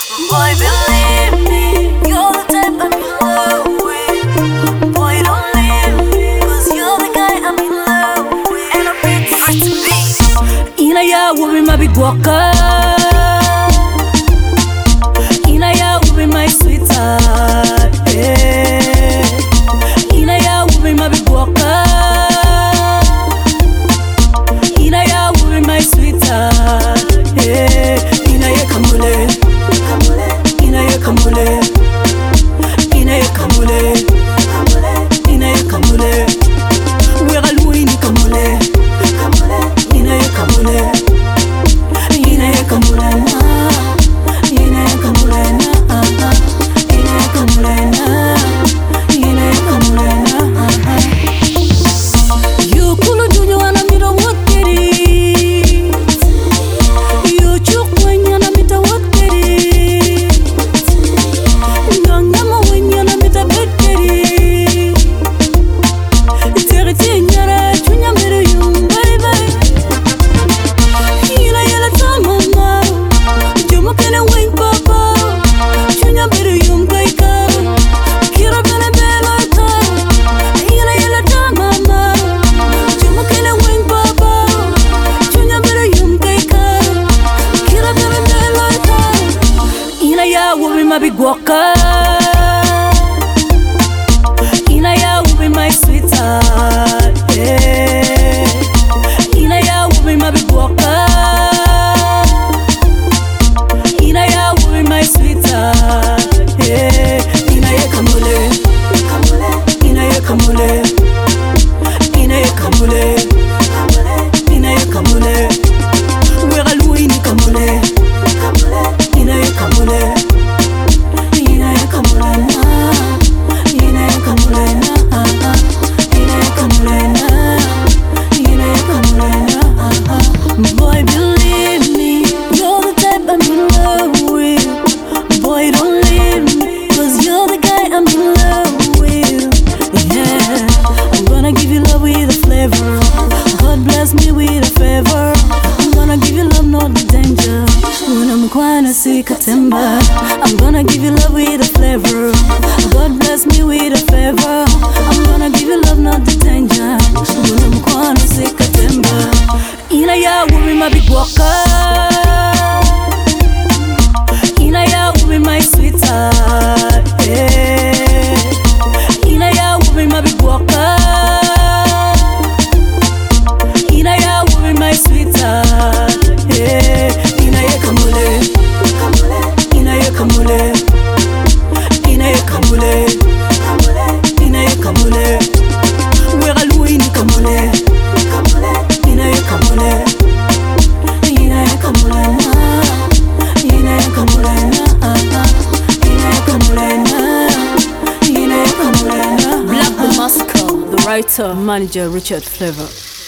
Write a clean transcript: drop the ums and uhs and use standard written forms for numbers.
Boy, believe me, you're the type I'm in love with. Boy, don't leave me, 'cause you're the guy I'm in love with. And I'm ready for it to be. Ina ya wubi mabigwaka, ina ya wubi my sweetheart, yeah. Ina ya wubi mabigwaka, ina ya wubi my sweetheart, yeah. Ina ye kamule, ina ye kamule, ina ye kamule, ina ye kamule. Wera luini kamule, ina ye kamule, ina ye kamule na, ina ye kamule na, ina ye kamule na, ina ye kamule na. You kulu junyo wana miro woteri, you chukwenya na mita woteri, ngangama wenya na mita beteri. Teriti nyara chunya miro yung baby. Ina yela tamama, jumo kene wing papa, chunya miro yung kaika, kira bene bela ta. Ina yela tamama, jumo kene wing papa, chunya miro yung kaika, kira bene bela ta. Ina ya wubi mabigwaka, ina ya wubi my sweetheart, yeah. Ina ya wubi mabigwaka, ina ya wubi my sweetheart, yeah. Ina ye kamule, ina ye kamule, ina ye kamule, ina ye kamule. Wera luini kamule, ina ye kamule, ina ye kamule na, ina ye kamule na, ina ye kamule na, ina ye kamule na. Boy, believe me, you're the type I'm in love with. Boy, don't leave me, 'cause you're the guy I'm in love with. Yeah, I'm gonna give you love with a flavor. God bless me with a favor. I'm gonna give you love, not the danger. When I'm crying, I see Katemba. I'm gonna give you love with a flavor. God bless me with a favor. I'm gonna give you love, not the danger. When I'm crying, I see Katemba. Ina ya wubi mabigwaka, ina ya wubi my sweetheart, yeah. Ina ya wubi mabigwaka, ina ya wubi my sweetheart, yeah. Ina ye kamule, ina ye kamule, ina ye kamule, ina ye kamule. Wera luini kamule, ina ye kamule, ina ye kamule na, ina ye kamule na, ina ye kamule na, ina ye kamule na. Black the Moscow, the writer, manager Richard Flavor.